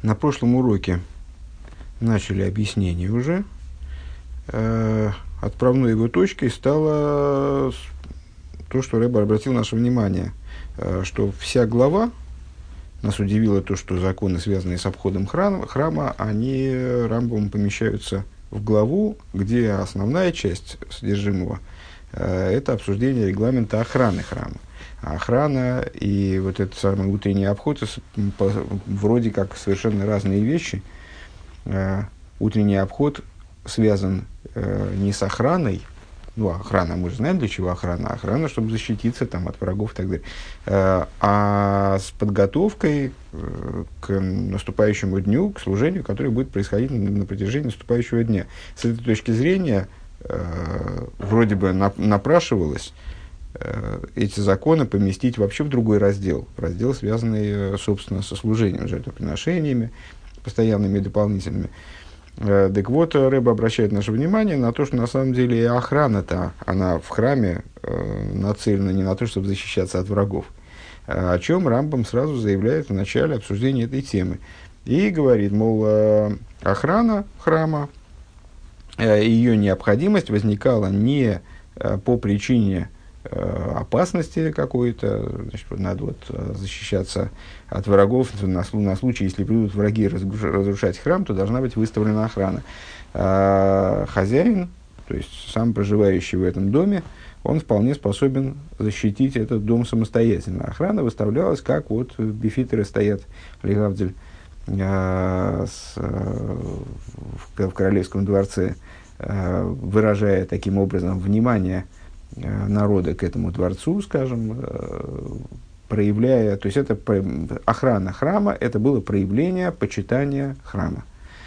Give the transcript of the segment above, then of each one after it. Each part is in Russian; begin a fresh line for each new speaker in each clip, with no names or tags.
На прошлом уроке начали объяснение уже. Отправной его точкой стало то, что Рэбе обратил наше внимание, что вся глава, нас удивило то, что законы, связанные с обходом храма, они Рамбамом помещаются в главу, где основная часть содержимого это обсуждение регламента охраны храма. А охрана и вот этот самый утренний обход вроде как совершенно разные вещи. Утренний обход связан не с охраной, ну, охрана, мы же знаем, для чего охрана. Охрана, чтобы защититься там, от врагов и так далее. А с подготовкой к наступающему дню, к служению, которое будет происходить на протяжении наступающего дня. С этой точки зрения, вроде бы напрашивалось эти законы поместить вообще в другой раздел. Раздел, связанный, собственно, со служением, жертвоприношениями, постоянными и дополнительными. Так вот, Рэбе обращает наше внимание на то, что на самом деле охрана-то, она в храме нацелена не на то, чтобы защищаться от врагов, о чем Рамбам сразу заявляет в начале обсуждения этой темы. И говорит, мол, охрана храма, ее необходимость возникала не по причине опасности какой-то, значит, надо вот защищаться от врагов на случай, если придут враги разрушать храм, то должна быть выставлена охрана. Хозяин, то есть сам проживающий в этом доме, он вполне способен защитить этот дом самостоятельно. Охрана выставлялась, как вот бифитеры стоят, легавдель, в королевском дворце, выражая таким образом внимание народа к этому дворцу, скажем, проявляя, то есть это охрана храма, это было проявление почитания храма.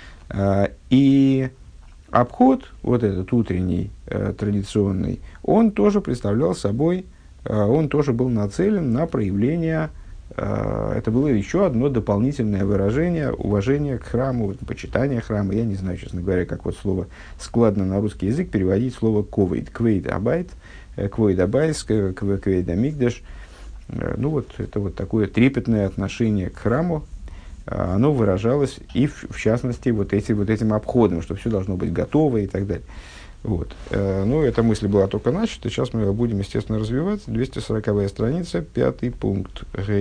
И обход, вот этот утренний, традиционный, он тоже представлял собой, он тоже был нацелен на проявление, это было еще одно дополнительное выражение уважения к храму, почитания храма. Я не знаю, честно говоря, как вот слово складно на русский язык переводить слово ковейд, квейд абайт, квейд абайс, квейд амигдаш. Ну вот, это вот такое трепетное отношение к храму, оно выражалось и в частности вот этим обходом, что все должно быть готово и так далее. Вот. Ну, эта мысль была только начата, сейчас мы ее будем, естественно, развивать. 240-я страница, 5-й пункт.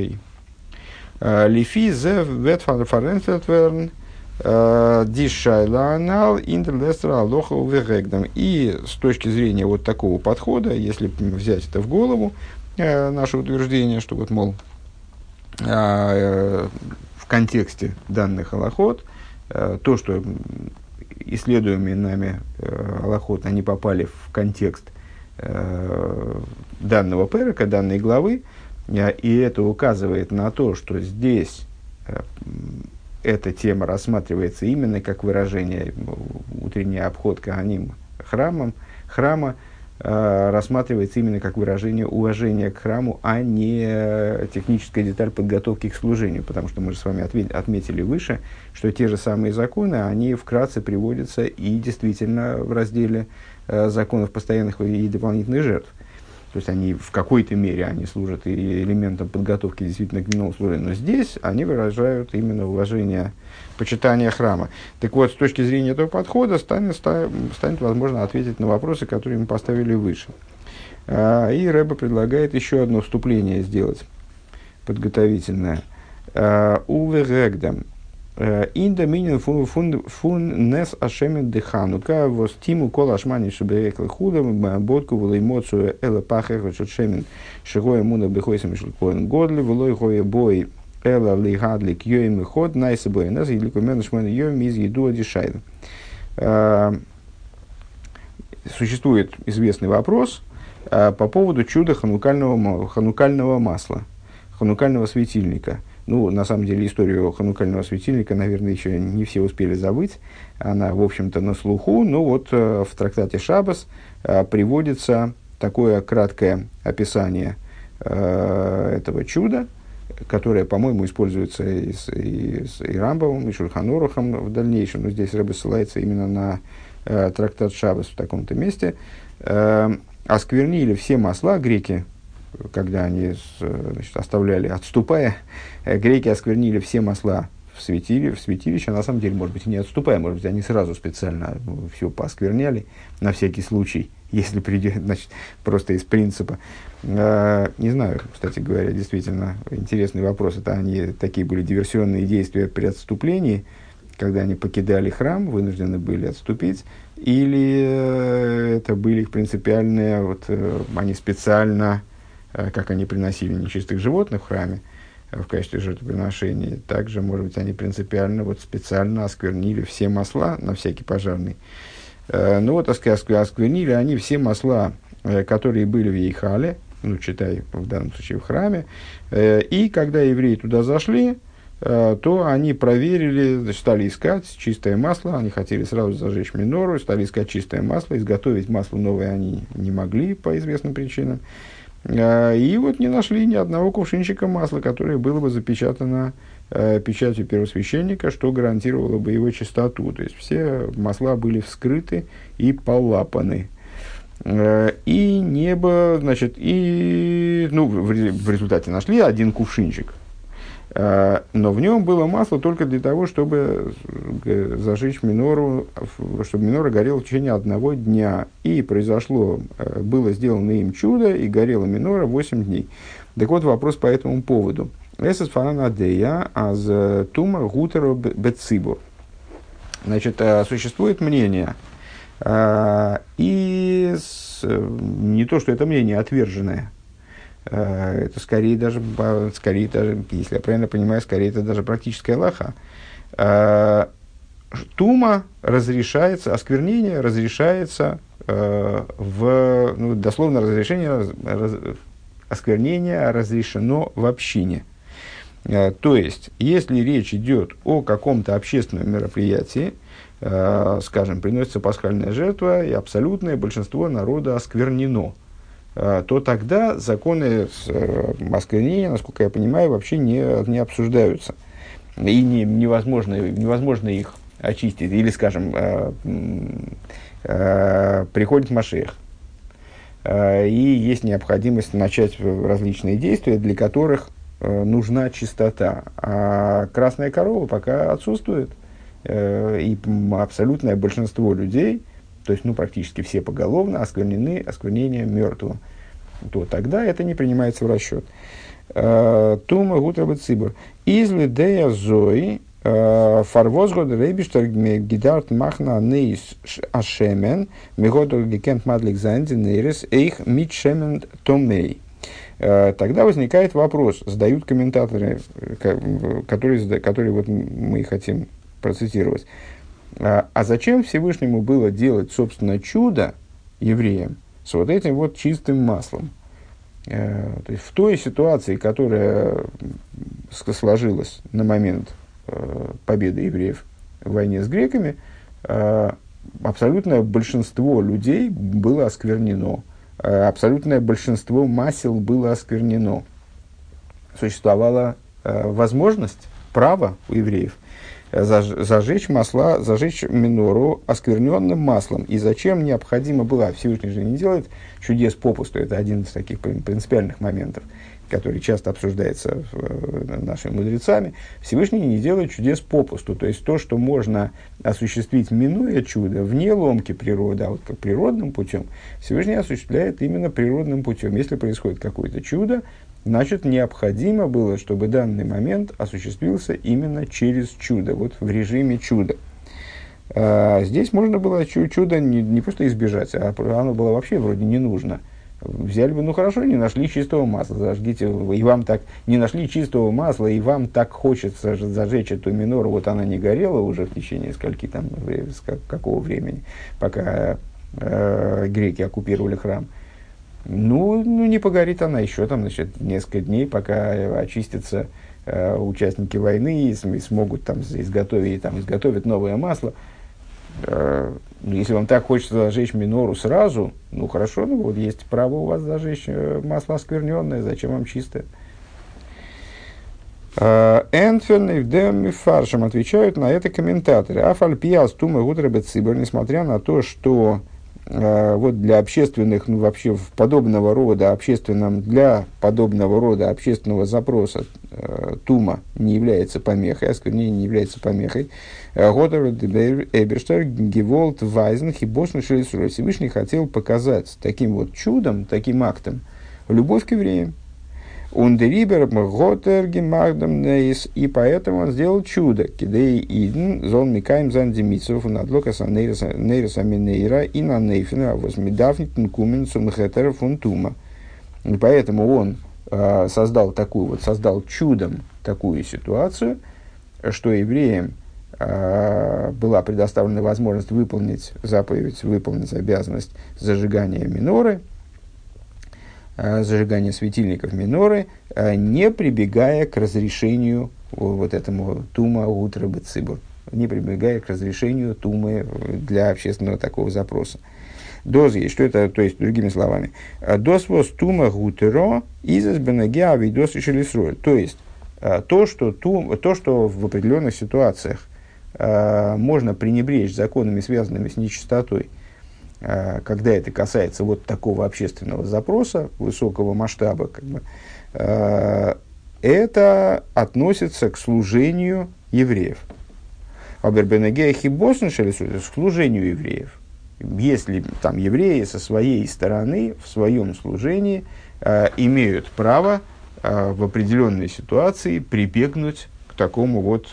Лифи зе вет фаренфельдверн дишайланал интерлестера алоха увегегдам. И с точки зрения вот такого подхода, если взять это в голову, наше утверждение, что вот, мол, в контексте данных алахот, то, что исследуемые нами алахот, они попали в контекст данного перека, данной главы, и это указывает на то, что здесь эта тема рассматривается именно как выражение утренний обход каганим храма, рассматривается именно как выражение уважения к храму, а не техническая деталь подготовки к служению. Потому что мы же с вами отметили выше, что те же самые законы, они вкратце приводятся и действительно в разделе законов постоянных и дополнительных жертв. То есть они в какой-то мере они служат элементом подготовки действительно к дневному служению. Но здесь они выражают именно уважение, почитание храма. Так вот, с точки зрения этого подхода станет возможно ответить на вопросы, которые мы поставили выше. И Рэбе предлагает еще одно вступление сделать, подготовительное. Увегегдам. Инда минин фун нес ашемин деханука востиму кол ашмани шеберекл худам бодку волой эмоцию эла пахер шемин шигоя муна бехойсам шлькоин годли волой гоя бой эла лигадли кьёим ход найса бой нес или кумен шмен йом из еду одишайда. Существует известный вопрос по поводу чуда ханукального масла, ханукального светильника. Ну, на самом деле, историю ханукального светильника, наверное, еще не все успели забыть. Она, в общем-то, на слуху. Но вот в трактате Шаббас приводится такое краткое описание этого чуда, которое, по-моему, используется и Рамбамом, и Шульхан Орухом в дальнейшем. Но здесь Рэбе ссылается именно на трактат Шаббас в таком-то месте. Осквернили все масла греки, когда они, значит, оставляли, отступая, греки осквернили все масла в святилище, на самом деле, может быть, и не отступая, может быть, они сразу специально все пооскверняли на всякий случай, если придет, значит, просто из принципа. Не знаю, кстати говоря, действительно интересный вопрос. Это они такие были диверсионные действия при отступлении, когда они покидали храм, вынуждены были отступить, или это были их принципиальные, вот, они специально, как они приносили нечистых животных в храме в качестве жертвоприношения, также, может быть, они принципиально, вот, специально осквернили все масла на всякий пожарный. Ну вот, осквернили они все масла, которые были в Ейхале, ну, читай, в данном случае в храме, и когда евреи туда зашли, то они проверили, значит, стали искать чистое масло, они хотели сразу зажечь минору, стали искать чистое масло, изготовить масло новое они не могли по известным причинам, и вот не нашли ни одного кувшинчика масла, которое было бы запечатано печатью первосвященника, что гарантировало бы его чистоту. То есть все масла были вскрыты и полапаны. И небо, значит, и, ну, в результате нашли один кувшинчик. Но в нем было масло только для того, чтобы зажечь минору, чтобы минора горела в течение одного дня. И произошло, было сделано им чудо, и горела минора 8 дней. Так вот, вопрос по этому поводу. Эсэс фананадея аз тума гутеро бецибур. Значит, существует мнение, и не то, что это мнение отверженное, это скорее даже, если я правильно понимаю, скорее это даже практическая лаха. Тума разрешается, осквернение разрешается дословно осквернение разрешено в общине. То есть, если речь идет о каком-то общественном мероприятии, скажем, приносится пасхальная жертва, и абсолютное большинство народа осквернено, то тогда законы осквернения, насколько я понимаю, вообще не обсуждаются. И невозможно их очистить. Или, скажем, приходит Машиах, и есть необходимость начать различные действия, для которых нужна чистота. А красная корова пока отсутствует. И абсолютное большинство людей, то есть, ну, практически все поголовно осквернены осквернением мертвым, то тогда это не принимается в расчет. Тума гутрабе цибур. Изли дея зои фарвозгод рейбиштер гидарт махна нейс ашемен мегодор гекент мадлик зайнди нейрес эйх мит шемен томей. Тогда возникает вопрос, задают комментаторы, которые вот мы хотим процитировать. А зачем Всевышнему было делать, собственно, чудо евреям с вот этим вот чистым маслом? То есть в той ситуации, которая сложилась на момент победы евреев в войне с греками, абсолютное большинство людей было осквернено. Абсолютное большинство масел было осквернено. Существовала возможность, право у евреев зажечь масла, зажечь минору оскверненным маслом. И зачем необходимо было, Всевышний же не делает чудес попусту, это один из таких принципиальных моментов, который часто обсуждается нашими мудрецами. Всевышний не делает чудес попусту, то есть то, что можно осуществить, минуя чудо, вне ломки природы, а вот как природным путем, Всевышний осуществляет именно природным путем. Если происходит какое-то чудо, значит, необходимо было, чтобы данный момент осуществился именно через чудо, вот в режиме чуда. Здесь можно было чудо не просто избежать, а оно было вообще вроде не нужно. Взяли бы, ну хорошо, не нашли чистого масла, зажгите, и вам так, не нашли чистого масла, и вам так хочется зажечь эту минору, вот она не горела уже в течение скольки там, какого времени, пока греки оккупировали храм. Ну, не погорит она еще там, значит, несколько дней, пока очистятся участники войны и смогут там изготовить новое масло. Если вам так хочется зажечь минору сразу, ну хорошо, ну вот есть право у вас зажечь масло оскверненное, зачем вам чистое? Энферн и Вдем Фаршем отвечают на это комментаторы. Афальпиас тума гутрабе цибор, несмотря на то, что вот для общественных, ну, вообще в подобного рода общественном, для подобного рода общественного запроса тума не является помехой, осквернение не является помехой. Годер Эберштер Геволт Вайзен Хибошн Шелесура. Всевышний хотел показать таким вот чудом, таким актом любовь к евреям. Ундерибер Готер Гемагдам Нейс, и поэтому он сделал чудо. Кидей Иден зон Микаем Зандемитсов надлокаса Нейрса Минейра и на Нейфина возмедафнитн Куменсум Хетер Фунтума. И поэтому он создал чудом такую ситуацию, что евреям была предоставлена возможность выполнить заповедь, выполнить обязанность зажигания миноры, зажигания светильников миноры, не прибегая к разрешению вот этому тума утра бецибур, не прибегая к разрешению тумы для общественного такого запроса. Доз, что это, то есть, другими словами, дос вос тума гутеро изас бенагиа видос шелесроль. То есть, то, что в определенных ситуациях можно пренебречь законами, связанными с нечистотой, когда это касается вот такого общественного запроса, высокого масштаба, как бы, это относится к служению евреев. Абербенегея хибосн шелесроль, к служению евреев. Если там евреи со своей стороны в своем служении имеют право в определенной ситуации прибегнуть к такому вот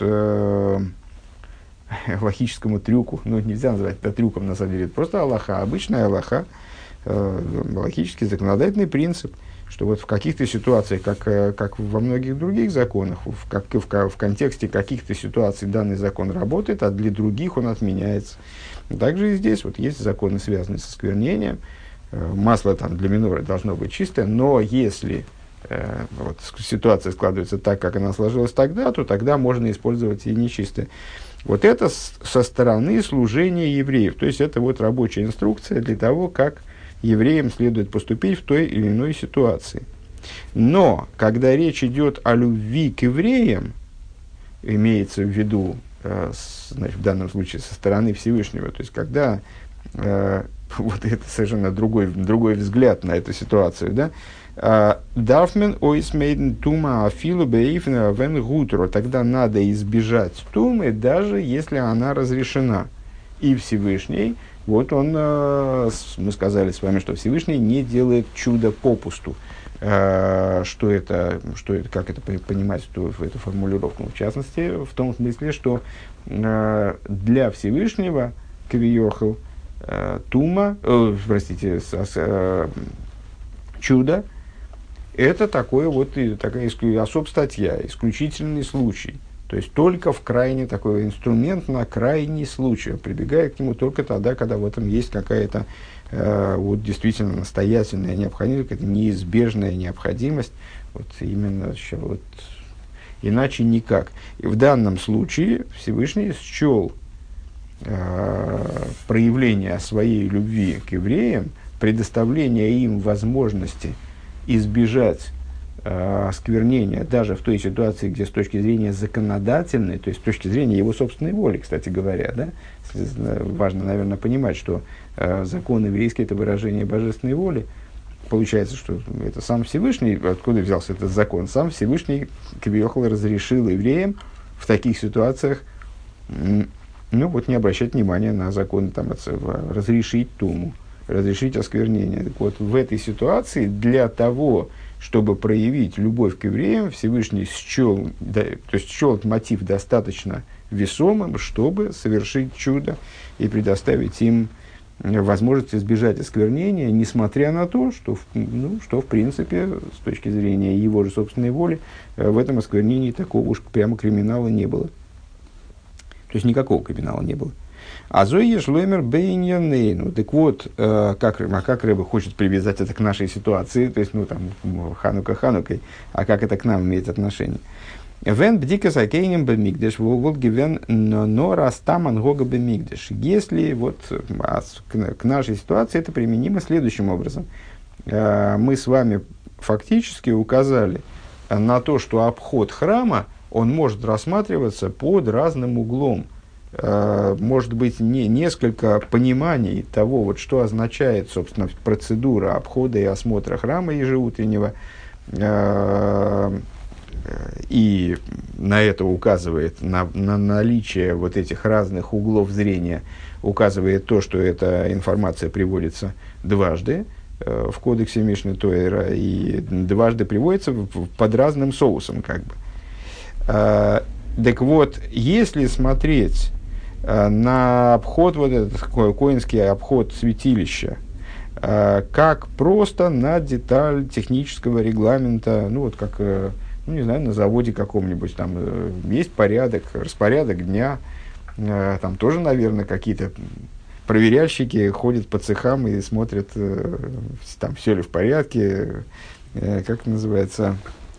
логическому трюку. Ну, нельзя назвать это трюком, на самом деле, это просто алаха, обычная алаха, логический законодательный принцип, что вот в каких-то ситуациях, как во многих других законах, в контексте каких-то ситуаций данный закон работает, а для других он отменяется. Также и здесь вот есть законы, связанные со сквернением. Масло там для миноры должно быть чистое, но если вот ситуация складывается так, как она сложилась тогда, то тогда можно использовать и нечистое. Вот это со стороны служения евреев. То есть это вот рабочая инструкция для того, как евреям следует поступить в той или иной ситуации. Но когда речь идет о любви к евреям, имеется в виду, значит, в данном случае со стороны Всевышнего, то есть когда вот это совершенно другой взгляд на эту ситуацию, да, Дарфмен ойсмейден тума афилу бейфна вен гутеро. Тогда надо избежать тумы, даже если она разрешена. И Всевышний, вот он, мы сказали с вами, что Всевышний не делает чудо попусту. Что это, как это понимать, эту формулировку? В частности, в том смысле, что для Всевышнего квиохал тума, чудо, это такая особ-статья, исключительный случай. То есть только в крайне такой инструмент на крайний случай. Прибегая к нему только тогда, когда в этом есть какая-то вот действительно настоятельная необходимость, какая-то неизбежная необходимость. Вот именно вот, иначе никак. И в данном случае Всевышний счел проявление своей любви к евреям, предоставление им возможности избежать осквернения даже в той ситуации, где с точки зрения законодательной, то есть с точки зрения его собственной воли, кстати говоря, да, важно, наверное, понимать, что закон еврейский – это выражение божественной воли. Получается, что это сам Всевышний, откуда взялся этот закон, сам Всевышний квиохал разрешил евреям в таких ситуациях, ну вот, не обращать внимания на закон, там, разрешить туму, разрешить осквернение. Так вот, в этой ситуации для того, чтобы проявить любовь к евреям, Всевышний счел этот мотив достаточно весомым, чтобы совершить чудо и предоставить им возможность избежать осквернения, несмотря на то, что в принципе, с точки зрения его же собственной воли, в этом осквернении такого уж прямо криминала не было. То есть никакого криминала не было. А Зои Шлоймер Бейньянейну. Так вот, как Рэбе хочет привязать это к нашей ситуации, то есть, Ханука Ханукой, а как это к нам имеет отношение? Вен бдикас акейнем бемигдеш, вот гивен нора стаман гога бемигдеш. Если вот к нашей ситуации это применимо следующим образом. Мы с вами фактически указали на то, что обход храма, он может рассматриваться под разным углом. может быть, несколько пониманий того, вот, что означает, собственно, процедура обхода и осмотра храма ежеутреннего, и на это указывает, на наличие вот этих разных углов зрения, указывает то, что эта информация приводится дважды в кодексе Мишне Тойра и дважды приводится под разным соусом, как бы. Так вот, если смотреть на обход, вот этот коинский обход святилища, как просто на деталь технического регламента, ну вот как, ну, не знаю, на заводе каком-нибудь, там есть порядок, распорядок дня, там тоже, наверное, какие-то проверяльщики ходят по цехам и смотрят, там все ли в порядке, как это называется,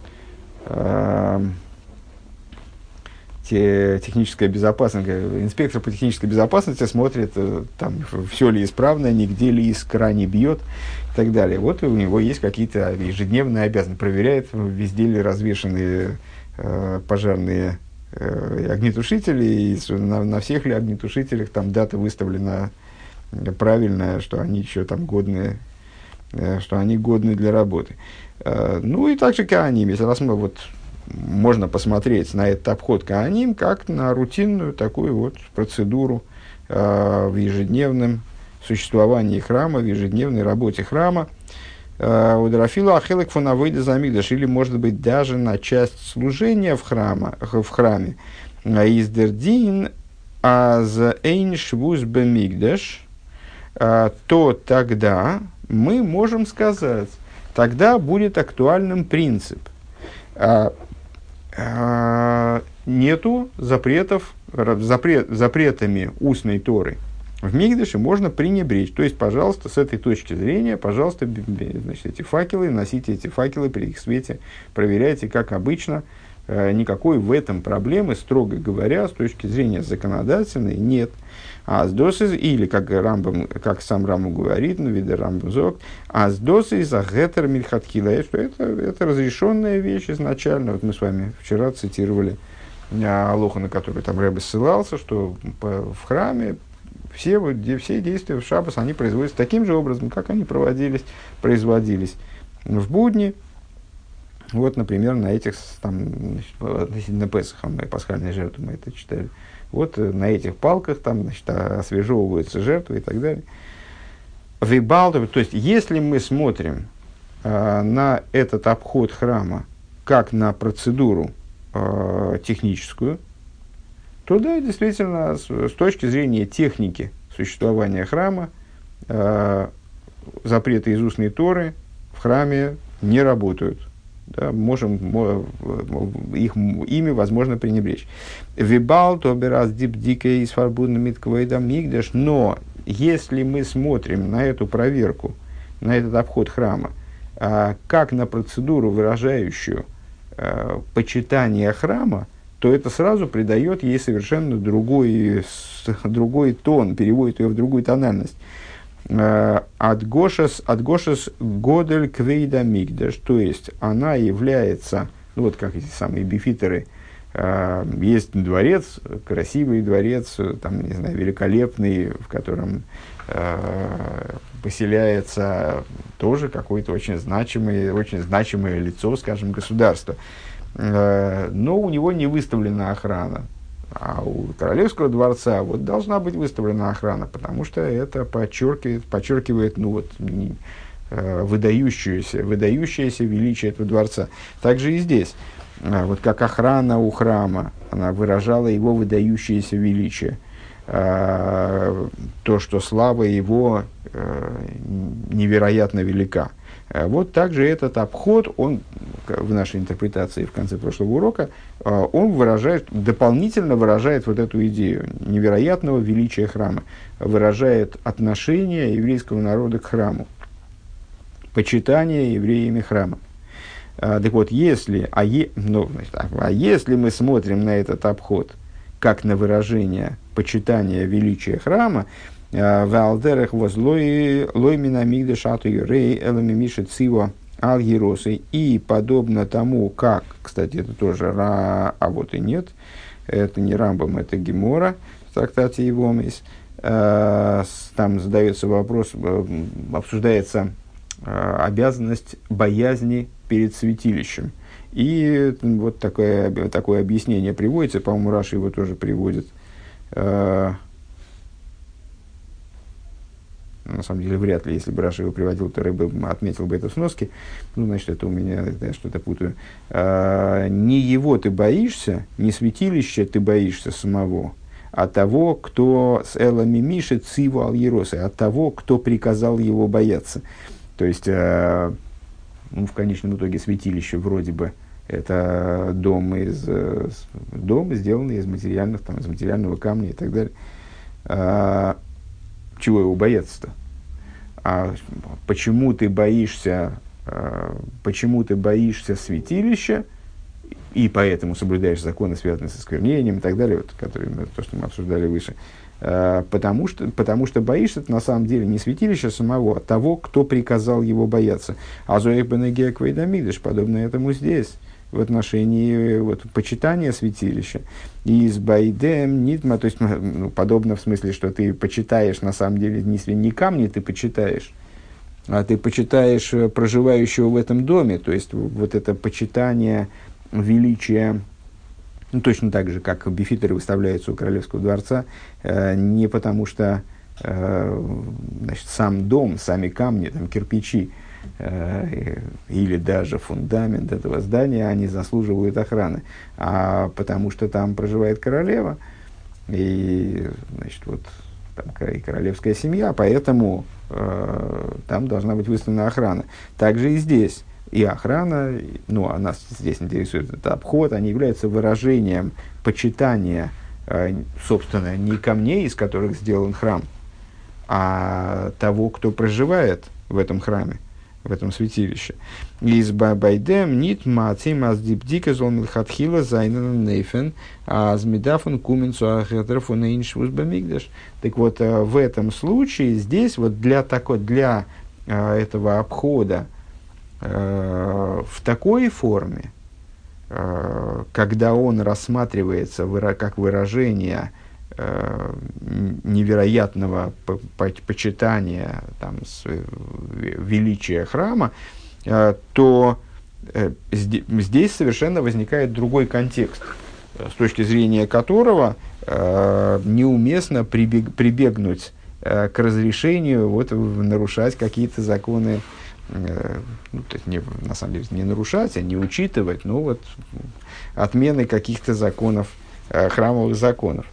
техническая безопасность, инспектор по технической безопасности смотрит, там, все ли исправно, нигде ли искра не бьет и так далее. Вот у него есть какие-то ежедневные обязанности, проверяет, везде ли развешаны пожарные огнетушители, и на всех ли огнетушителях там дата выставлена правильная, что они еще там годные, что они годны для работы. Ну и также кааним, если вот можно посмотреть на этот обход кааним как на рутинную такую вот процедуру в ежедневном существовании храма, в ежедневной работе храма. У Драфила Ахелек фонавейда замигдаш, или, может быть, даже на часть служения в храме. Издердин аз эйн швуз бемигдаш, то тогда мы можем сказать, тогда будет актуальным принцип. Нету запретов, запретами устной Торы. В Мигдаше можно пренебречь. То есть, пожалуйста, с этой точки зрения, пожалуйста, значит, эти факелы, носите эти факелы при их свете, проверяйте, как обычно. Никакой в этом проблемы, строго говоря, с точки зрения законодательной, нет. А сдосыз, или как сам Рамбам говорит, ну, вида Рамбам зог, а сдосыз за гетер мильхаткила, что это разрешенная вещь изначально. Вот мы с вами вчера цитировали алоху, на который там Ребе ссылался, что в храме все действия в шаббос, они производятся таким же образом, как они производились в будни. Вот, например, на этих, там, относительно Песаха, пасхальной жертвы мы это читали. Вот на этих палках там, значит, освежевываются жертвы и так далее. То есть, если мы смотрим на этот обход храма как на процедуру техническую, то да, действительно, с точки зрения техники существования храма, запреты из устной Торы в храме не работают. Да, ими возможно пренебречь. Вибал, то бераз дипдике из фарбудна митквейда мигдаш. Но если мы смотрим на эту проверку, на этот обход храма, как на процедуру, выражающую почитание храма, то это сразу придает ей совершенно другой тон, переводит ее в другую тональность. Адгошес годель квейда мигдаш, то есть она является, ну вот как эти самые бифитеры, есть дворец, красивый дворец, там, не знаю, великолепный, в котором поселяется тоже какое-то очень значимое лицо, скажем, государства. Но у него не выставлена охрана. А у королевского дворца вот должна быть выставлена охрана, потому что это подчеркивает ну, вот, выдающееся величие этого дворца. Также и здесь. Вот как охрана у храма, она выражала его выдающееся величие. То, что слава его невероятно велика. Вот также этот обход, он в нашей интерпретации в конце прошлого урока, он дополнительно выражает вот эту идею невероятного величия храма, выражает отношение еврейского народа к храму, почитание евреями храма. Так вот, если мы смотрим на этот обход как на выражение почитания величия храма, Валдерах возлой минамигда шату юрей эламимиша циво алгиросы, и подобно тому, как, кстати, это тоже а вот и нет, это не Рамбам, это Гемора в трактате Евомис. Там задается вопрос, обсуждается обязанность боязни перед святилищем. И вот такое объяснение приводится, по-моему, Раши его тоже приводит. На самом деле, вряд ли, если бы Раши его приводил, то Рэбе отметил бы это в сноске. Ну, значит, это у меня, я что-то путаю. Не его ты боишься, не святилища ты боишься самого, а того, кто с элами Миши циву ал еросы, от того, кто приказал его бояться. То есть, в конечном итоге, святилище вроде бы это дом, сделанный из материального камня и так далее. Чего его бояться-то? Почему ты боишься святилища, и поэтому соблюдаешь законы, связанные со сквернением и так далее, вот, то, что мы обсуждали выше. Потому что боишься на самом деле не святилища самого, а того, кто приказал его бояться. А зоэх бенегея квейдамидыш, подобно этому здесь, в отношении почитания святилища. Из байдем нитма, то есть, подобно в смысле, что ты почитаешь, на самом деле, не камни ты почитаешь, а ты почитаешь проживающего в этом доме. То есть, вот это почитание величия, точно так же, как бифитеры выставляются у Королевского дворца, не потому что сам дом, сами камни, там, кирпичи, или даже фундамент этого здания, они заслуживают охраны, а потому что там проживает королева, и, там и королевская семья, поэтому там должна быть выставлена охрана. Также и здесь. И охрана, а нас здесь интересует это обход, они являются выражением почитания, собственно, не камней, из которых сделан храм, а того, кто проживает в этом храме, в этом святилище. Из байдем нит мацим аз дипдика зол милхатхила зайнен нейфен аз медафон куменцу ахетрафон эйншвус бамигдаш. Так вот, в этом случае здесь вот для этого обхода в такой форме, когда он рассматривается как выражение невероятного почитания величия храма, то здесь совершенно возникает другой контекст, с точки зрения которого неуместно прибегнуть к разрешению нарушать какие-то законы, то есть на самом деле не нарушать, а не учитывать, отмены каких-то законов, храмовых законов.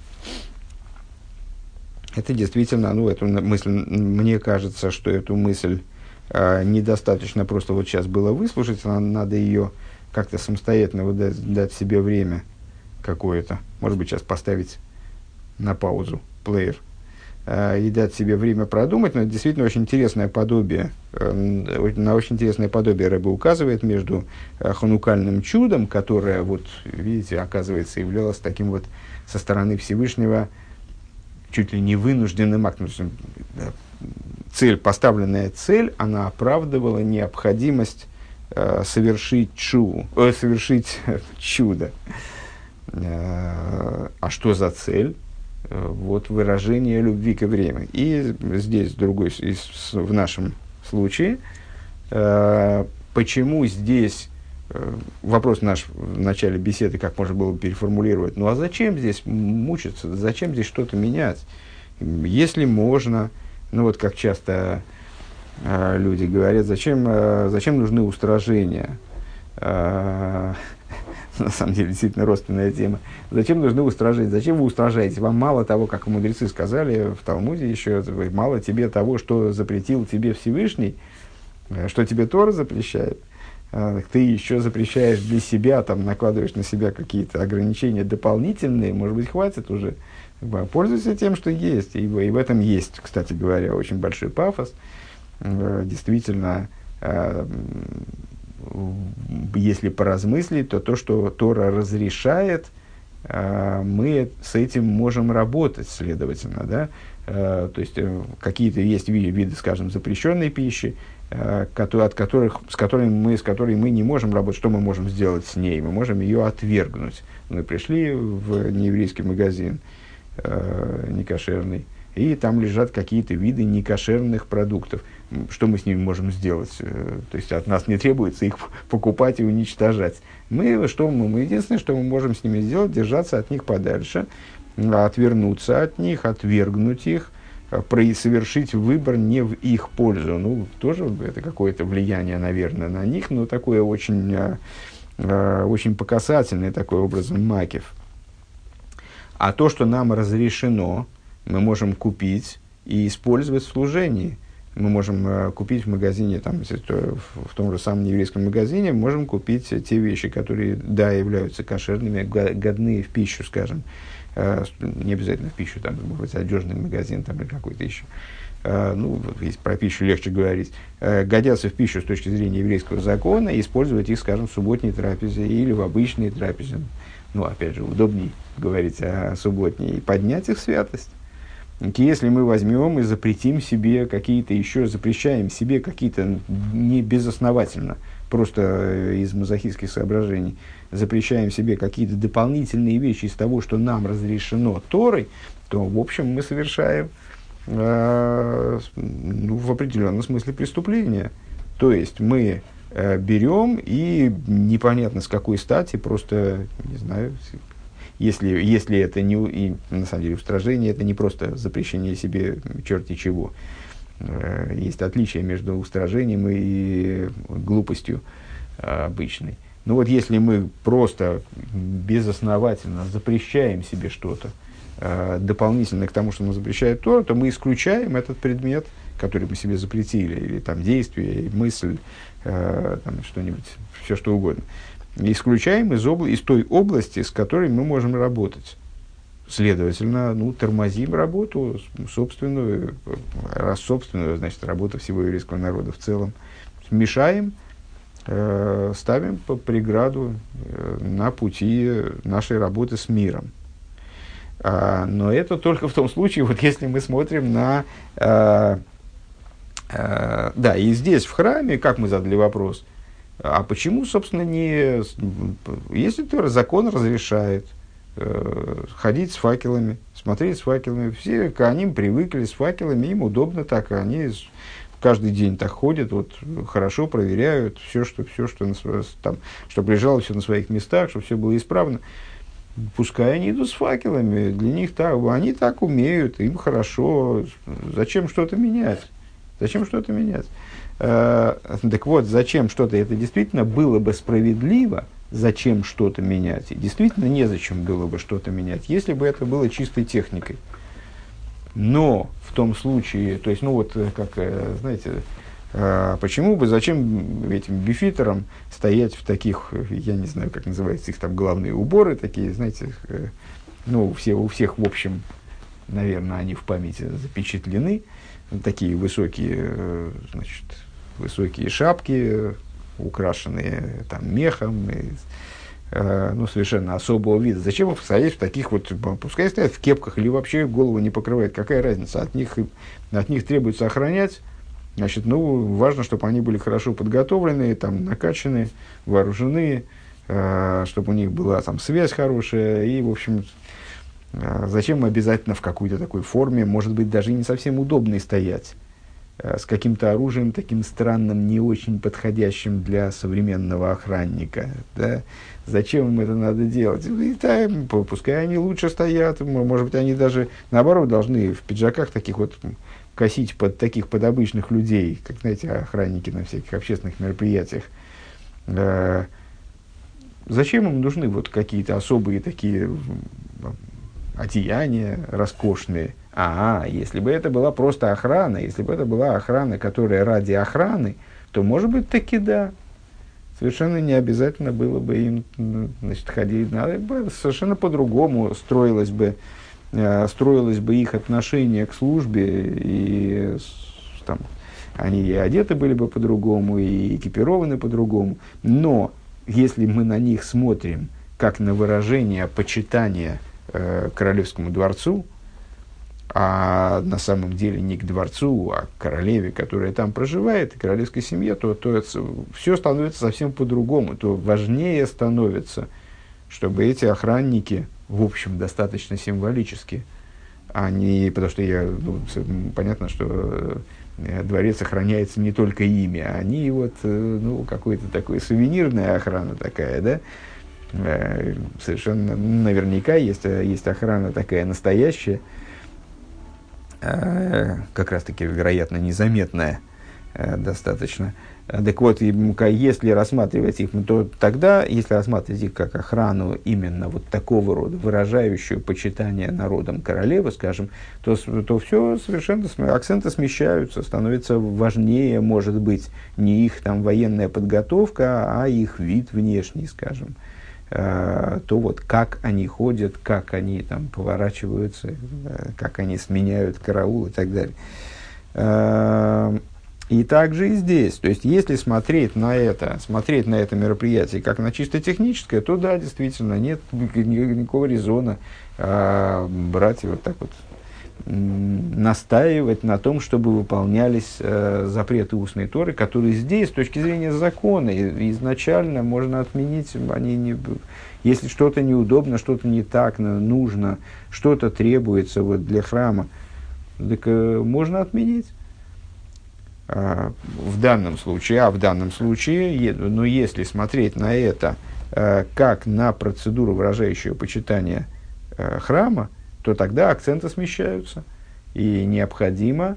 Это действительно, эту мысль, мне кажется, что эту мысль недостаточно просто сейчас было выслушать, надо ее как-то самостоятельно дать себе время какое-то, может быть, сейчас поставить на паузу плеер и дать себе время продумать, но это действительно очень интересное подобие, на очень интересное подобие Рэбе указывает между ханукальным чудом, которое, видите, оказывается, являлось таким со стороны Всевышнего чуть ли не вынужденным актом. Поставленная цель, она оправдывала необходимость совершить чудо. А что за цель? Выражение любви ко времени. И здесь в нашем случае, почему здесь, вопрос наш в начале беседы, как можно было бы переформулировать, а зачем здесь мучиться, зачем здесь что-то менять? Если можно, как часто люди говорят, зачем нужны устражения? На самом деле, действительно родственная тема. Зачем нужны устражения? Зачем вы устражаете? Вам мало того, как мудрецы сказали в Талмуде еще, мало тебе того, что запретил тебе Всевышний, что тебе Тора запрещает. Ты еще запрещаешь для себя, накладываешь на себя какие-то ограничения дополнительные, может быть, хватит уже. Пользуйся тем, что есть. И в этом есть, кстати говоря, очень большой пафос. Действительно, если поразмыслить, то, что Тора разрешает, мы с этим можем работать, следовательно. Да? То есть, какие-то есть виды, скажем, запрещенной пищи, с которой мы не можем работать. Что мы можем сделать с ней? Мы можем ее отвергнуть. Мы пришли в нееврейский магазин некошерный, и там лежат какие-то виды некошерных продуктов. Что мы с ними можем сделать? То есть от нас не требуется их покупать и уничтожать. Мы единственное, что мы можем с ними сделать, держаться от них подальше, отвернуться от них, отвергнуть их, совершить выбор не в их пользу. Ну, тоже это какое-то влияние, наверное, на них, но такое очень, очень по касательное, такой образом макев. А то, что нам разрешено, мы можем купить и использовать в служении. Мы можем купить в магазине, в том же самом еврейском магазине, можем купить те вещи, которые, да, являются кошерными, годные в пищу, скажем. Не обязательно в пищу, там, может быть, одежный магазин там, или какой-то еще. Если про пищу легче говорить. Годятся в пищу с точки зрения еврейского закона, и использовать их, скажем, в субботней трапезе или в обычной трапезе. Опять же, удобней говорить о субботней, и поднять их святость. Если мы возьмем и запретим себе какие-то еще, запрещаем себе какие-то не безосновательно, просто из мазохистских соображений, запрещаем себе какие-то дополнительные вещи из того, что нам разрешено Торой, то, в общем, мы совершаем в определенном смысле преступление. То есть, мы берем и непонятно с какой стати, просто, не знаю, если это не, и на самом деле устражение, это не просто запрещение себе черти чего. Есть отличие между устражением и глупостью обычной. Если мы просто безосновательно запрещаем себе что-то, дополнительно к тому, что нам запрещает Тора, то мы исключаем этот предмет, который мы себе запретили, или там действие, мысль, что-нибудь, все что угодно. Исключаем из той области, с которой мы можем работать. Следовательно, тормозим работу собственную, значит, работу всего еврейского народа в целом. Мешаем, ставим преграду на пути нашей работы с миром. Но это только в том случае, если мы смотрим на... Да, и здесь, в храме, как мы задали вопрос, а почему, собственно, не... Если закон разрешает ходить с факелами, смотреть с факелами, все к ним привыкли с факелами, им удобно так, они каждый день так ходят, хорошо проверяют все, что там, чтобы лежало все на своих местах, чтобы все было исправно. Пускай они идут с факелами, для них так, они так умеют, им хорошо, зачем что-то менять? Зачем что-то менять? Так вот, зачем что-то, это действительно было бы справедливо, зачем что-то менять. И действительно незачем было бы что-то менять, если бы это было чистой техникой. Но в том случае, то есть, знаете, почему бы, зачем этим бифитерам стоять в таких, я не знаю, как называются их там главные уборы, такие, знаете, у всех, в общем, наверное, они в памяти запечатлены, такие высокие, значит, высокие шапки, украшенные там мехом, совершенно особого вида. Зачем их стоять в таких пускай стоят в кепках или вообще голову не покрывают, какая разница, от них требуется охранять, значит, важно, чтобы они были хорошо подготовлены, там, накачаны, вооружены, чтобы у них была там связь хорошая, и, в общем, зачем обязательно в какой-то такой форме, может быть, даже и не совсем удобной стоять, с каким-то оружием таким странным, не очень подходящим для современного охранника. Да? Зачем им это надо делать? Пускай они лучше стоят, может быть, они даже, наоборот, должны в пиджаках таких косить под обычных людей, как, знаете, охранники на всяких общественных мероприятиях. Зачем им нужны какие-то особые такие одеяния роскошные? Если бы это была просто охрана, если бы это была охрана, которая ради охраны, то, может быть, таки да. Совершенно не обязательно было бы им, значит, ходить. Надо бы совершенно по-другому строилось бы их отношение к службе, и там, они и одеты были бы по-другому, и экипированы по-другому. Но если мы на них смотрим как на выражение почитания королевскому дворцу, а на самом деле не к дворцу, а к королеве, которая там проживает, и королевской семье, то все становится совсем по-другому, то важнее становится, чтобы эти охранники, в общем, достаточно символические, потому что понятно, что дворец охраняется не только ими, они вот, какой-то такой сувенирная охрана такая, да, совершенно наверняка есть охрана такая настоящая, как раз таки, вероятно, незаметная достаточно. Так вот, если рассматривать их, то тогда, если рассматривать их как охрану именно вот такого рода, выражающую почитание народом королевы, скажем, то все совершенно, акценты смещаются, становится важнее, может быть, не их там военная подготовка, а их вид внешний, скажем. То вот как они ходят, как они там поворачиваются, как они сменяют караул и так далее. И также и здесь. То есть, если смотреть на это мероприятие как на чисто техническое, то да, действительно, нет никакого резона брать и вот так вот настаивать на том, чтобы выполнялись запреты устной Торы, которые здесь, с точки зрения закона, изначально можно отменить. Если что-то неудобно, что-то не так нужно, что-то требуется вот для храма, так можно отменить. В данном случае, но если смотреть на это как на процедуру, выражающую почитание храма, то тогда акценты смещаются. И необходимо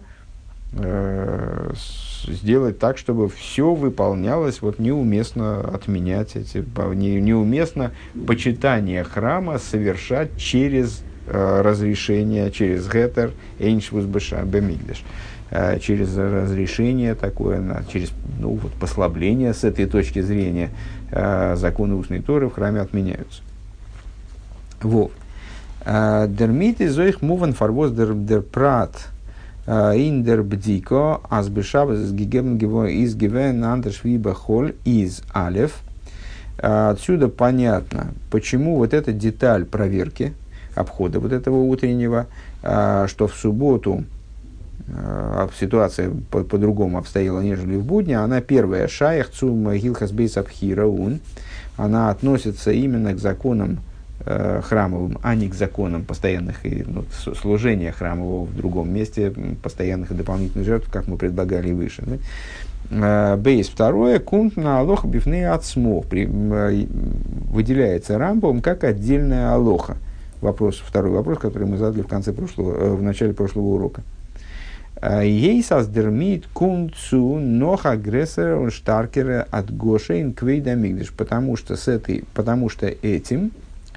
сделать так, чтобы все выполнялось, вот неуместно отменять неуместно почитание храма совершать через разрешение, через гетер эйншвус бемигдаш, через разрешение такое, через послабление с этой точки зрения законы устной Торы в храме отменяются. Вот. Дермите зоих муван фарвоз дер прат ин дер бдико аз бешабас из гивен андершвиба холь из алев. Отсюда понятно, почему вот эта деталь проверки, обхода вот этого утреннего, что в субботу ситуация по-другому обстояла, нежели в будни. Она первая, шаях цум гилхас бейс абхираун, она относится именно к законам храмовым, а не к законам постоянных служения храмового в другом месте, постоянных и дополнительных жертв, как мы предлагали выше. Бейс второе, кунт на алоха бифны ацмо, выделяется Рамбом как отдельная алоха. Второй вопрос, который мы задали в начале прошлого урока. Ейсас дермит кунцу нох агрессора он штаркера от гошейн квейда мигдаш, потому что этим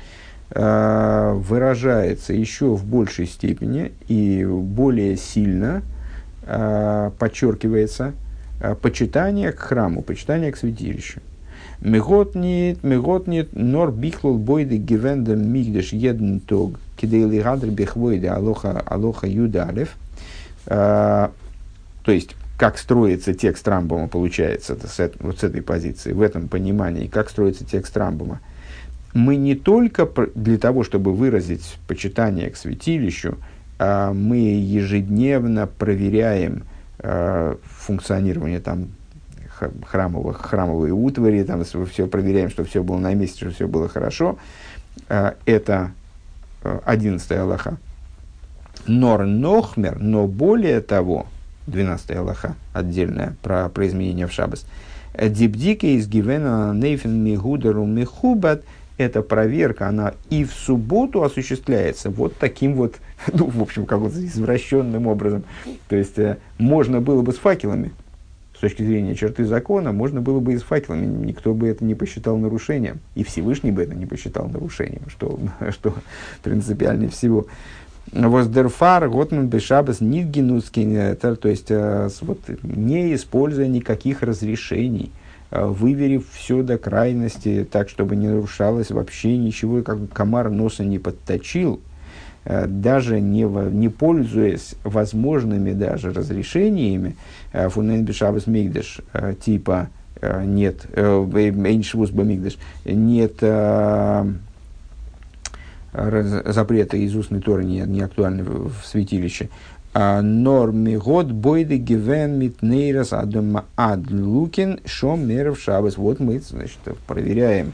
выражается еще в большей степени и более сильно подчеркивается почитание к храму, почитание к святилищу. Меготнит, нор бихлол бойды гивенда мигдаш едн тог, кидейли гадр бихвойды алоха юдалев. То есть, как строится текст Рамбама, получается, с этой позиции, в этом понимании, как строится текст Рамбама. Мы не только для того, чтобы выразить почитание к святилищу, мы ежедневно проверяем функционирование там храмовой утвари, там все проверяем, что все было на месте, что все было хорошо. Это 11-я алаха. Нор нохмер, но более того, 12-я алаха, отдельная, про изменения в шаббас. Дибдика из гивена нейфен мигудару михубат. Эта проверка, она и в субботу осуществляется вот таким вот, в общем, каким-то извращенным образом. То есть, можно было бы с факелами, с точки зрения черты закона, можно было бы и с факелами. Никто бы это не посчитал нарушением. И Всевышний бы это не посчитал нарушением, что принципиальнее всего. Воздерфар, готман бешабас, нидгенуцкий, то есть, не используя никаких разрешений, выверив все до крайности, так, чтобы не нарушалось вообще ничего, как комар носа не подточил, даже не пользуясь возможными даже разрешениями, фунен бешабас мигдаш, типа нет, эйншвус бамигдаш, нет запреты из устной Торы не актуальны в святилище. Норми год бойды гивен мит нейрас адума адлукин шом меров шабас. Вот мы, значит, проверяем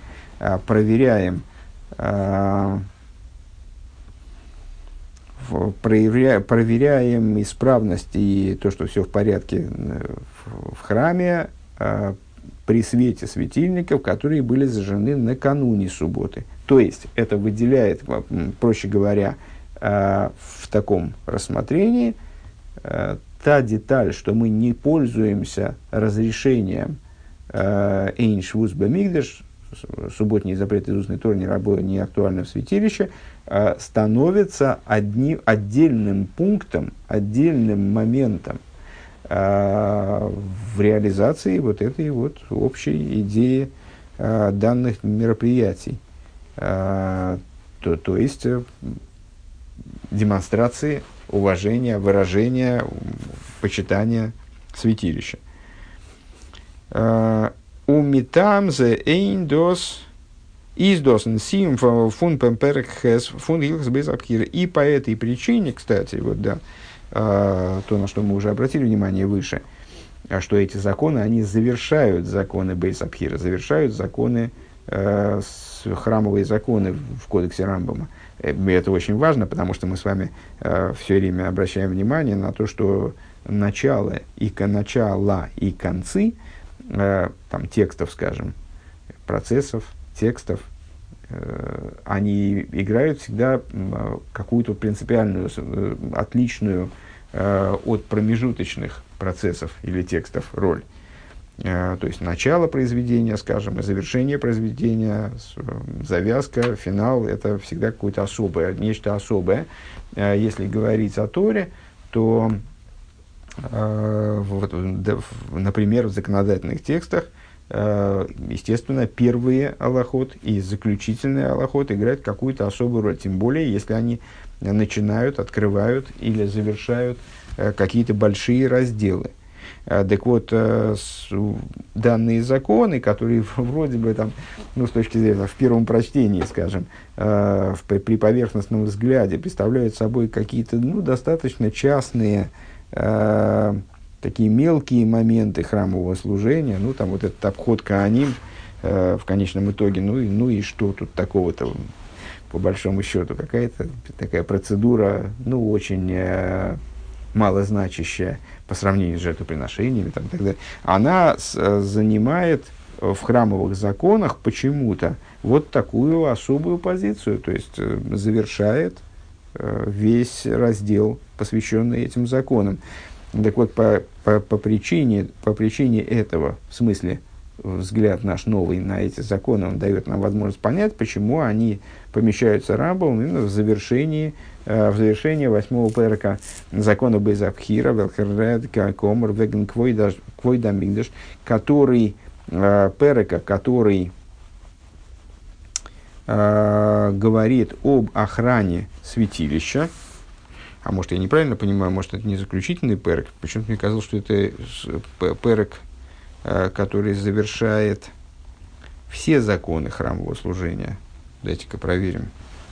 исправность и то, что все в порядке в храме при свете светильников, которые были зажжены накануне субботы. То есть, это выделяет, проще говоря, в таком рассмотрении та деталь, что мы не пользуемся разрешением «Эйншвус бамигдаш», субботние запреты из устной Торы не актуальны в святилище, становится отдельным пунктом, отдельным моментом в реализации вот этой вот общей идеи данных мероприятий. То есть демонстрации уважения, выражения, почитания святилища. Умитам зе эйндос издосен сим фун пемперек хэс фун илхс без абхира. И по этой причине, кстати, вот да, то, на что мы уже обратили внимание выше, что эти законы, они завершают законы бейс абхира, завершают законы, храмовые законы в кодексе Рамбама. Это очень важно, потому что мы с вами все время обращаем внимание на то, что начало и концы там, текстов, скажем, процессов, текстов, они играют всегда какую-то принципиальную, отличную от промежуточных процессов или текстов роль. То есть начало произведения, скажем, и завершение произведения, завязка, финал – это всегда какое-то особое, нечто особое. Если говорить о Торе, то, например, в законодательных текстах, естественно, первые алахот и заключительные алахот играют какую-то особую роль, тем более, если они начинают, открывают или завершают какие-то большие разделы. Так вот, данные законы, которые вроде бы там, ну, с точки зрения, в первом прочтении, скажем, при поверхностном взгляде представляют собой какие-то, ну, достаточно частные, такие мелкие моменты храмового служения, ну, там вот этот обход Коаним, в конечном итоге, ну и что тут такого-то, по большому счету, какая-то такая процедура, ну, очень малозначащая по сравнению с жертвоприношениями, там, и так далее, она занимает в храмовых законах почему-то вот такую особую позицию, то есть завершает весь раздел, посвященный этим законам. Так вот, по причине этого, в смысле, взгляд наш новый на эти законы, он дает нам возможность понять, почему они помещаются Рамбамом именно в завершении 8-го перека закона Бейс Абхира, Велхеред, Комар, Веген Квойда Мигдаш, который говорит об охране святилища. А может, я неправильно понимаю, может, это не заключительный перек. Почему-то мне казалось, что это перек, который завершает все законы храмового служения. Дайте-ка проверим.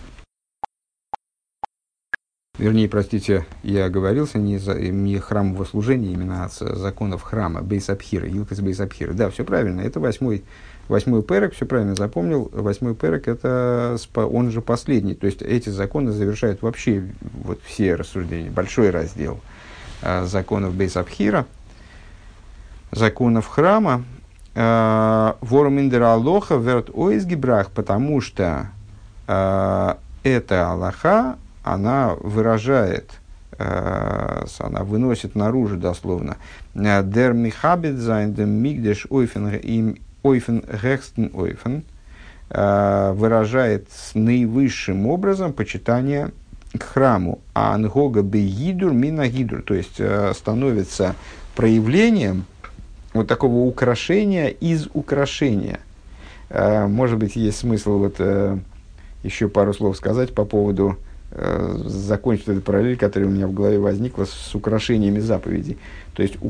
Вернее, простите, я оговорился, не храмового служения, именно от законов храма, Бейс Абхира, Илкас Бейс Абхира. Да, все правильно, это восьмой перек, все правильно запомнил. 8-й перек, это он же последний. То есть, эти законы завершают вообще вот все рассуждения, большой раздел законов Бейс Абхира, законов храма. Ворум индера алоха верт ойсгибрах, потому что эта алоха, она выражает, она выносит наружу дословно «Der michabit sein dem migdash ойфен гехстен ойфен», выражает с наивысшим образом почитание к храму, а ангога бейидур мина гидур, то есть становится проявлением вот такого украшения из украшения. Может быть, есть смысл вот еще пару слов сказать по поводу закончить эту параллель, которая у меня в голове возникла с украшениями заповедей. То есть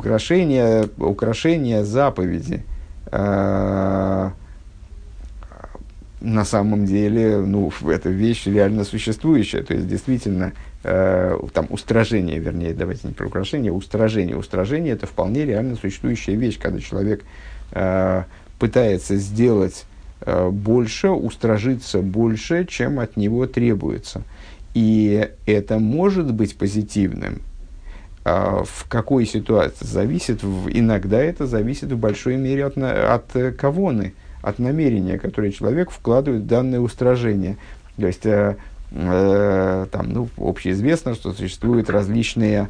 украшение заповеди на самом деле, ну, эта вещь реально существующая. То есть, действительно, там, устражение, вернее, давайте не про украшение, устражение. Устражение – это вполне реально существующая вещь, когда человек пытается сделать больше, устражиться больше, чем от него требуется. И это может быть позитивным. В какой ситуации зависит, иногда это зависит в большой мере от кавоны, от намерения, которое человек вкладывает в данное устражение. То есть, там, ну, общеизвестно, что существуют различные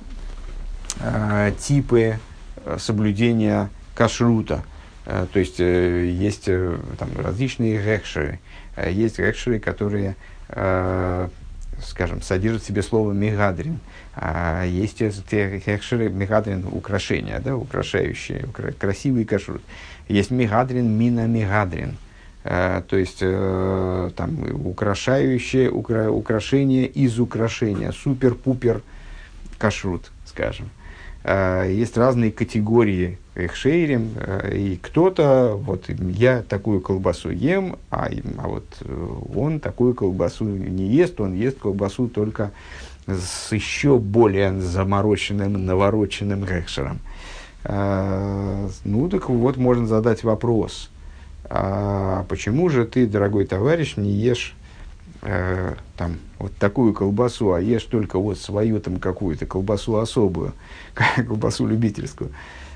типы соблюдения кашрута. То есть, есть там, различные гекшеры. Есть гекшеры, которые, скажем, содержат в себе слово «мегадрин». Есть гекшеры, мегадрин – украшения, да, украшающие, красивый кашрут. Есть мегадрин, мина мегадрин. То есть, там, украшающее, украшение из украшения, супер-пупер кашрут, скажем. Есть разные категории эхшейрим, и кто-то, вот я такую колбасу ем, а вот он такую колбасу не ест, он ест колбасу только с еще более замороченным, навороченным эхшером. Ну, так вот, можно задать вопрос, а почему же ты, дорогой товарищ, не ешь там, вот такую колбасу, а ешь только вот свою там какую-то колбасу особую, колбасу любительскую.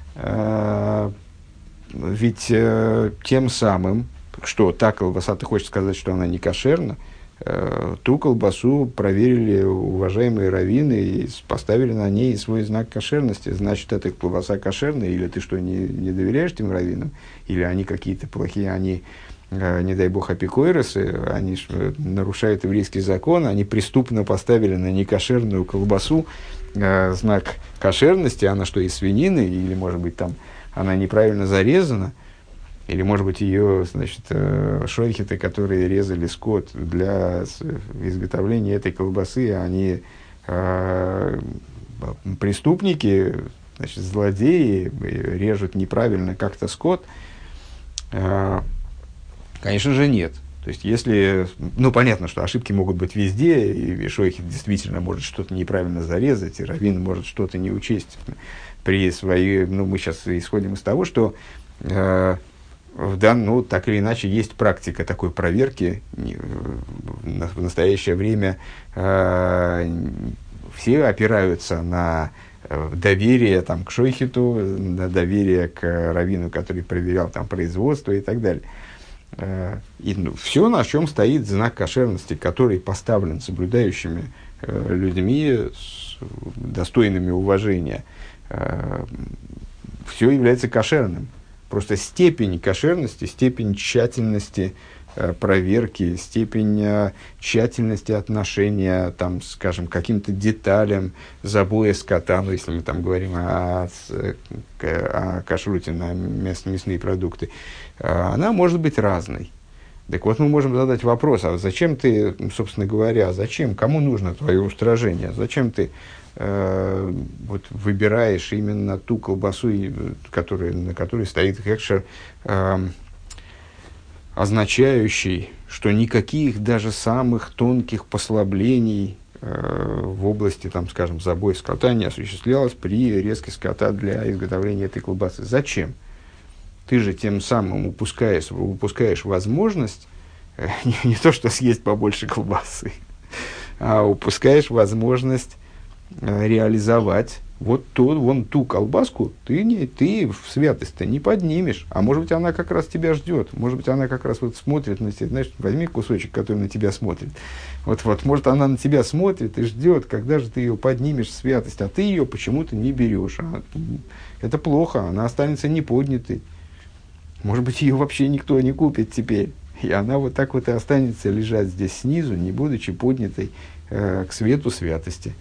Ведь тем самым, что та колбаса, ты хочешь сказать, что она не кошерна, ту колбасу проверили уважаемые раввины и поставили на ней свой знак кошерности. Значит, эта колбаса кошерная, или ты что, не доверяешь тем раввинам, или они какие-то плохие, они, не дай бог, апикойросы, они нарушают еврейский закон, они преступно поставили на некошерную колбасу знак кошерности, она что, из свинины, или, может быть, там она неправильно зарезана, или, может быть, ее, значит, шойхеты, которые резали скот для изготовления этой колбасы, они преступники, значит, злодеи, режут неправильно как-то скот. Конечно же, нет. То есть, если, ну, понятно, что ошибки могут быть везде, и шойхет действительно может что-то неправильно зарезать, и раввин может что-то не учесть при своей, ну, мы сейчас исходим из того, что ну, так или иначе, есть практика такой проверки. В настоящее время все опираются на доверие там, к шойхету, на доверие к раввину, который проверял там, производство и так далее. И ну, все, на чем стоит знак кошерности, который поставлен соблюдающими людьми, достойными уважения, все является кошерным. Просто степень кошерности, степень тщательности проверки, степень тщательности отношения, там, скажем, к каким-то деталям забоя скота, ну, если мы там говорим о кашруте на мясные продукты, она может быть разной. Так вот, мы можем задать вопрос, а зачем ты, собственно говоря, зачем, кому нужно твое устражение, зачем ты вот, выбираешь именно ту колбасу, на которой стоит хекшер, означающий, что никаких даже самых тонких послаблений в области, там, скажем, забоя скота не осуществлялось при резке скота для изготовления этой колбасы. Зачем? Ты же тем самым упускаешь возможность не то что съесть побольше колбасы, а упускаешь возможность реализовать вот ту колбаску, ты в святость-то не поднимешь. А может быть, она как раз тебя ждет. Может быть, она как раз вот смотрит на тебя. Знаешь, возьми кусочек, который на тебя смотрит. Вот, может, она на тебя смотрит и ждет, когда же ты ее поднимешь в святость, а ты ее почему-то не берешь. Это плохо, она останется неподнятой. Может быть, ее вообще никто не купит теперь. И она вот так вот и останется лежать здесь снизу, не будучи поднятой к свету святости.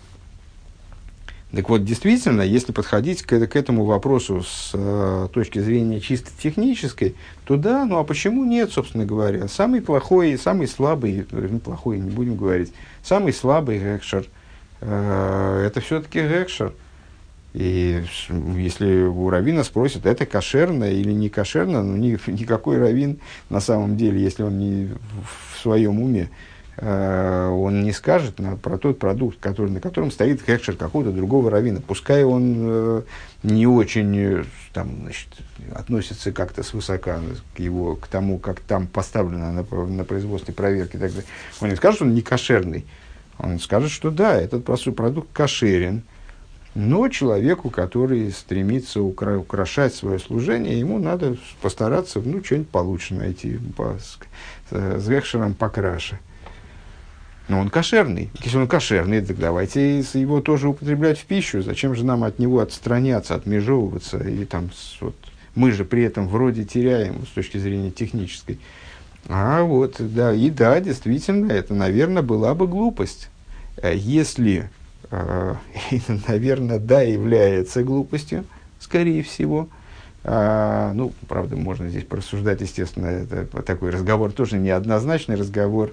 Так вот, действительно, если подходить к этому вопросу с точки зрения чисто технической, то да, ну а почему нет, собственно говоря? Самый плохой, самый слабый, плохой не будем говорить, самый слабый гекшер, это все-таки гекшер. И если у раввина спросят, это кошерно или не кошерно, ну, никакой раввин на самом деле, если он не в своем уме, он не скажет про тот продукт, на котором стоит хекшер какого-то другого раввина. Пускай он не очень относится как-то свысока к тому, как там поставлено на производстве проверки и так далее. Он не скажет, что он не кошерный. Он скажет, что да, этот продукт кошерен. Но человеку, который стремится украшать свое служение, ему надо постараться что-нибудь получше найти с векшером покраше. Но он кошерный. Если он кошерный, так давайте его тоже употреблять в пищу. Зачем же нам от него отстраняться, отмежевываться? И мы же при этом вроде теряем с точки зрения технической. Действительно, это, наверное, была бы глупость. Если, наверное, является глупостью, скорее всего. Правда, можно здесь порассуждать, естественно, это такой разговор тоже неоднозначный разговор.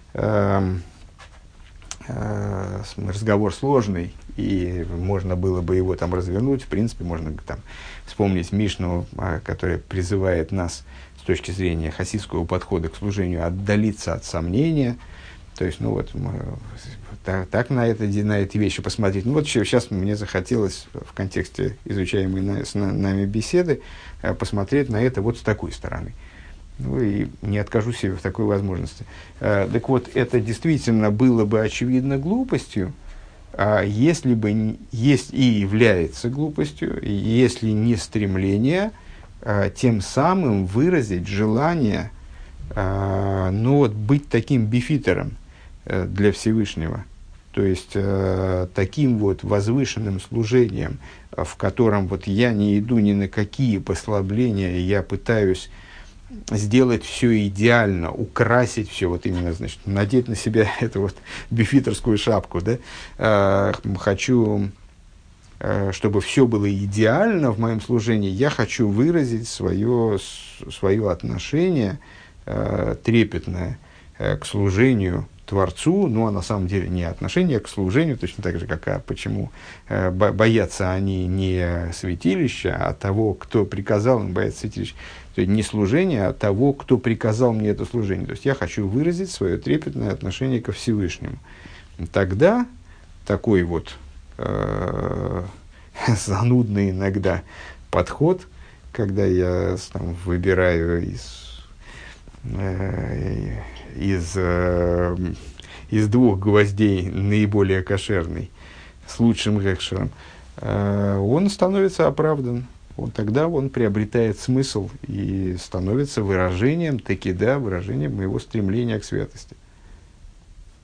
Разговор сложный, и можно было бы его развернуть. В принципе, можно вспомнить Мишну, которая призывает нас с точки зрения хасидского подхода к служению отдалиться от сомнения. То есть, так на эти вещи посмотреть. Сейчас мне захотелось в контексте изучаемой нами беседы посмотреть на это с такой стороны. И не откажу себе в такой возможности. Так вот, это действительно было бы очевидно глупостью, если бы есть и является глупостью, если не стремление тем самым выразить желание быть таким бифитером для Всевышнего. То есть, таким возвышенным служением, в котором я не иду ни на какие послабления, я пытаюсь сделать все идеально, украсить все, надеть на себя эту бифитерскую шапку, да? Хочу, чтобы все было идеально в моем служении, я хочу выразить свое отношение трепетное к служению Творцу, а на самом деле не отношение к служению, точно так же, почему боятся они не святилища, а того, кто приказал им бояться святилища. То есть не служение, а того, кто приказал мне это служение. То есть я хочу выразить свое трепетное отношение ко Всевышнему. Тогда такой занудный иногда подход, когда я выбираю из двух гвоздей наиболее кошерный, с лучшим гекшером, он становится оправдан. Тогда он приобретает смысл и становится выражением, выражением моего стремления к святости.